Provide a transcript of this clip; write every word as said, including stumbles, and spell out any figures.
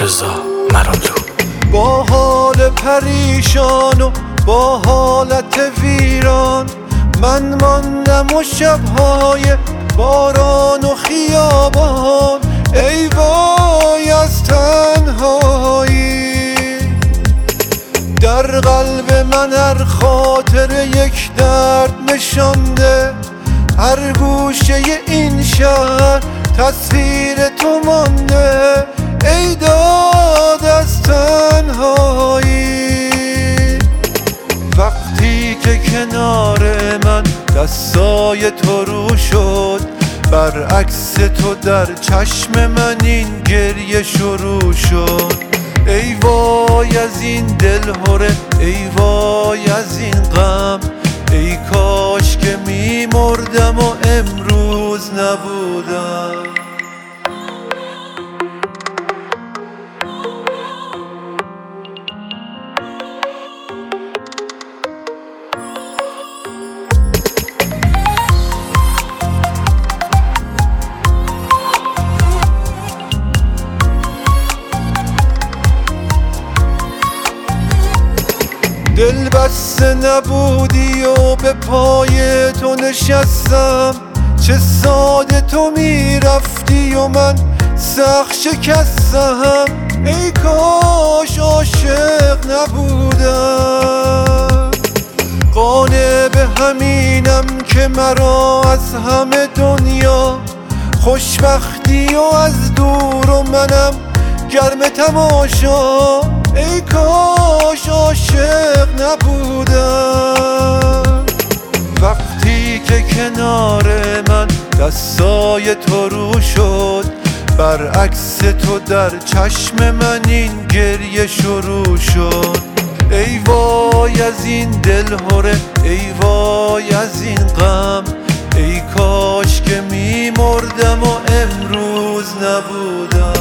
رضا مراملو. با حال پریشان و با حالت ویران من ماندم و شبهای باران و خیابان، ای وای از تنهایی. در قلب من هر خاطر یک درد نشانده، هر گوشه این شهر تصویر تو مانده، ای داد از تنهایی. وقتی که کنار من دستای تو رو شد، برعکس تو در چشم من این گریه شروع شد. ای وای از این دل هره، ای وای از این غم، ای کاش که می مردم و امروز نبودم. دل بسته نبودی و به پای تو نشستم، چه ساده تو میرفتی و من سخت شکستم. ای کاش عاشق نبودم، قانع به همینم که مرا از همه دنیا خوشبختی و از دور و منم گرم تماشا. ای کاش عاشق نبودم. وقتی که کنار من دستای تو رو شد، برعکس تو در چشم من این گریه شروع شد. ای وای از این دل هره، ای وای از این غم، ای کاش که می مردم و امروز نبودم.